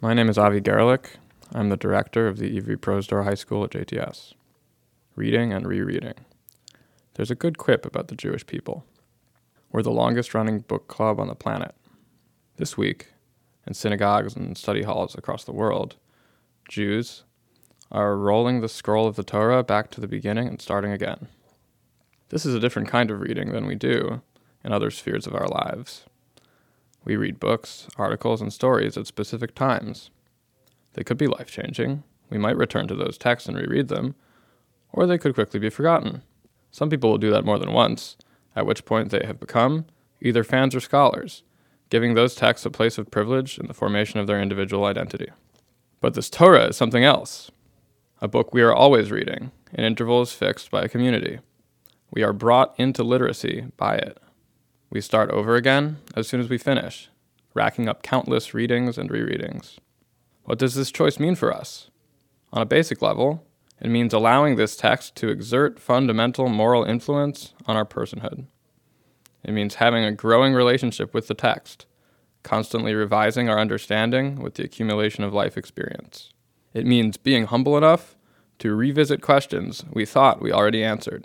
My name is Avi Gerlich. I'm the director of the Ivry Prosdor High School at JTS. Reading and rereading. There's a good quip about the Jewish people. We're the longest running book club on the planet. This week, in synagogues and study halls across the world, Jews are rolling the scroll of the Torah back to the beginning and starting again. This is a different kind of reading than we do in other spheres of our lives. We read books, articles, and stories at specific times. They could be life-changing. We might return to those texts and reread them, or they could quickly be forgotten. Some people will do that more than once, at which point they have become either fans or scholars, giving those texts a place of privilege in the formation of their individual identity. But this Torah is something else. A book we are always reading, in intervals fixed by a community. We are brought into literacy by it. We start over again as soon as we finish, racking up countless readings and rereadings. What does this choice mean for us? On a basic level, it means allowing this text to exert fundamental moral influence on our personhood. It means having a growing relationship with the text, constantly revising our understanding with the accumulation of life experience. It means being humble enough to revisit questions we thought we already answered.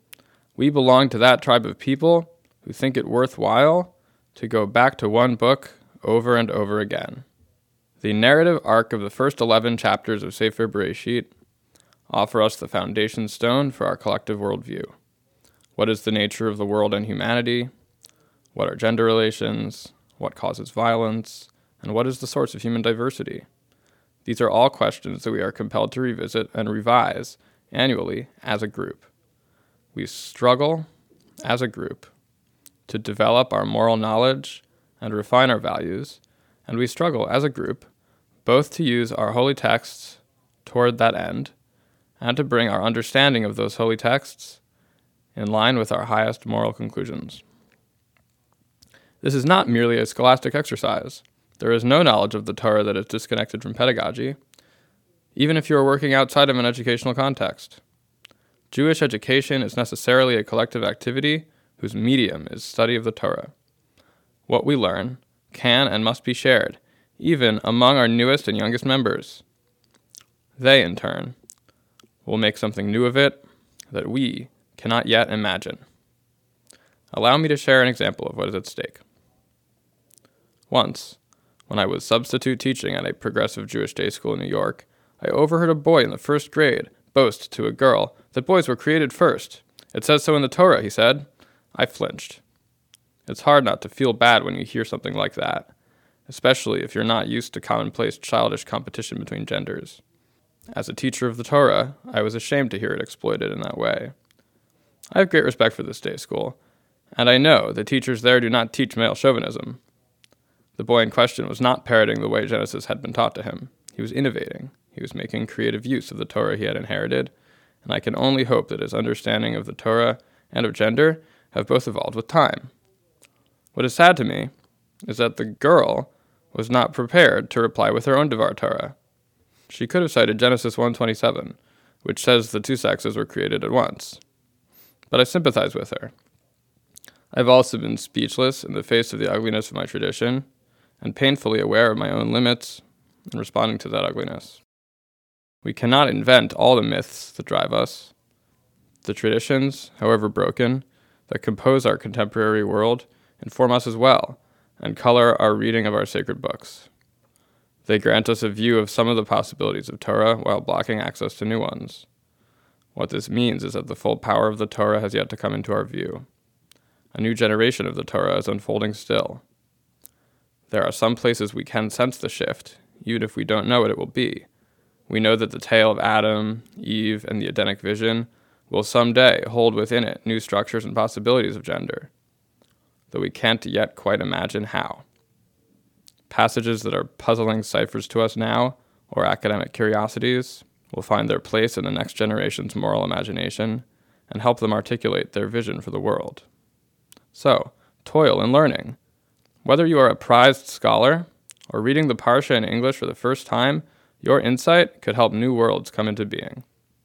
We belong to that tribe of people who think it worthwhile to go back to one book over and over again. The narrative arc of the first 11 chapters of Sefer Bereshit offer us the foundation stone for our collective worldview. What is the nature of the world and humanity? What are gender relations? What causes violence? And what is the source of human diversity? These are all questions that we are compelled to revisit and revise annually as a group. We struggle as a group to develop our moral knowledge and refine our values, and we struggle as a group both to use our holy texts toward that end and to bring our understanding of those holy texts in line with our highest moral conclusions. This is not merely a scholastic exercise. There is no knowledge of the Torah that is disconnected from pedagogy, even if you are working outside of an educational context. Jewish education is necessarily a collective activity whose medium is study of the Torah. What we learn can and must be shared, even among our newest and youngest members. They, in turn, will make something new of it that we cannot yet imagine. Allow me to share an example of what is at stake. Once, when I was substitute teaching at a progressive Jewish day school in New York, I overheard a boy in the first grade boast to a girl that boys were created first. "It says so in the Torah," he said. I flinched. It's hard not to feel bad when you hear something like that, especially if you're not used to commonplace childish competition between genders. As a teacher of the Torah, I was ashamed to hear it exploited in that way. I have great respect for this day school, and I know the teachers there do not teach male chauvinism. The boy in question was not parroting the way Genesis had been taught to him. He was innovating. He was making creative use of the Torah he had inherited, and I can only hope that his understanding of the Torah and of gender have both evolved with time. What is sad to me is that the girl was not prepared to reply with her own Devar Torah. She could have cited Genesis 1:27, which says the two sexes were created at once. But I sympathize with her. I've also been speechless in the face of the ugliness of my tradition, and painfully aware of my own limits in responding to that ugliness. We cannot invent all the myths that drive us. The traditions, however broken, that compose our contemporary world inform us as well, and color our reading of our sacred books. They grant us a view of some of the possibilities of Torah while blocking access to new ones. What this means is that the full power of the Torah has yet to come into our view. A new generation of the Torah is unfolding still. There are some places we can sense the shift, even if we don't know what it will be. We know that the tale of Adam, Eve, and the Edenic vision will someday hold within it new structures and possibilities of gender, though we can't yet quite imagine how. Passages that are puzzling ciphers to us now, or academic curiosities, will find their place in the next generation's moral imagination and help them articulate their vision for the world. So, toil in learning. Whether you are a prized scholar or reading the Parsha in English for the first time, your insight could help new worlds come into being.